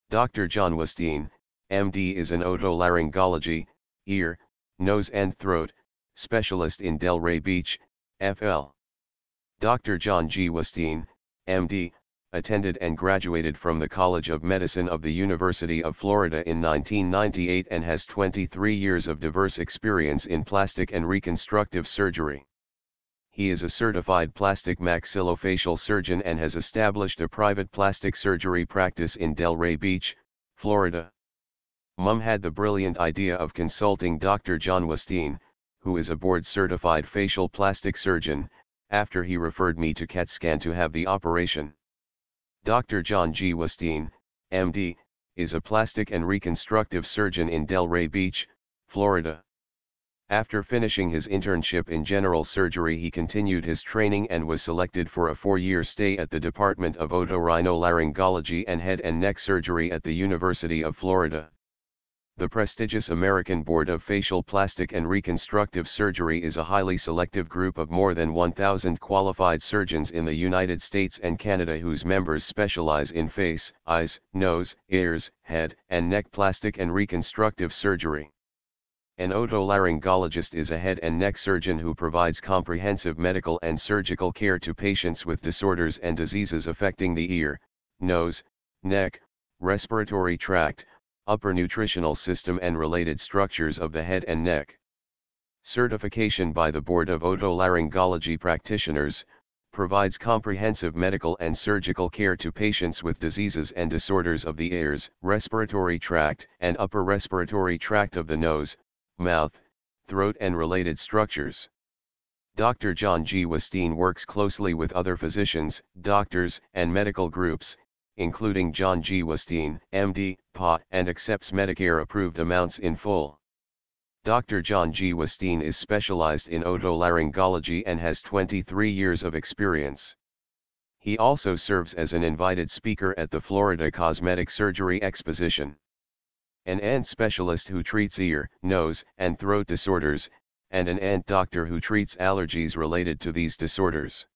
Dr. John Westine, MD is an otolaryngology, ear, nose and throat, specialist in Delray Beach, FL. Dr. John G. Westine, MD, attended and graduated from the College of Medicine of the University of Florida in 1998 and has 23 years of diverse experience in plastic and reconstructive surgery. He is a certified plastic maxillofacial surgeon and has established a private plastic surgery practice in Delray Beach, Florida. Mum had the brilliant idea of consulting Dr. John Westine, who is a board-certified facial plastic surgeon, after he referred me to CAT scan to have the operation. Dr. John G. Westine, MD, is a plastic and reconstructive surgeon in Delray Beach, Florida. After finishing his internship in general surgery, he continued his training and was selected for a 4-year stay at the Department of Otorhinolaryngology and Head and Neck Surgery at the University of Florida. The prestigious American Board of Facial Plastic and Reconstructive Surgery is a highly selective group of more than 1,000 qualified surgeons in the United States and Canada whose members specialize in face, eyes, nose, ears, head, and neck plastic and reconstructive surgery. An otolaryngologist is a head and neck surgeon who provides comprehensive medical and surgical care to patients with disorders and diseases affecting the ear, nose, neck, respiratory tract, upper nutritional system and related structures of the head and neck. Certification by the Board of Otolaryngology Practitioners provides comprehensive medical and surgical care to patients with diseases and disorders of the ears, respiratory tract, and upper respiratory tract of the nose, mouth, throat and related structures. Dr. John G. Westine works closely with other physicians, doctors, and medical groups, including John G. Westine, MD, PA, and accepts Medicare-approved amounts in full. Dr. John G. Westine is specialized in otolaryngology and has 23 years of experience. He also serves as an invited speaker at the Florida Cosmetic Surgery Exposition. An ENT specialist who treats ear, nose, and throat disorders, and an ENT doctor who treats allergies related to these disorders.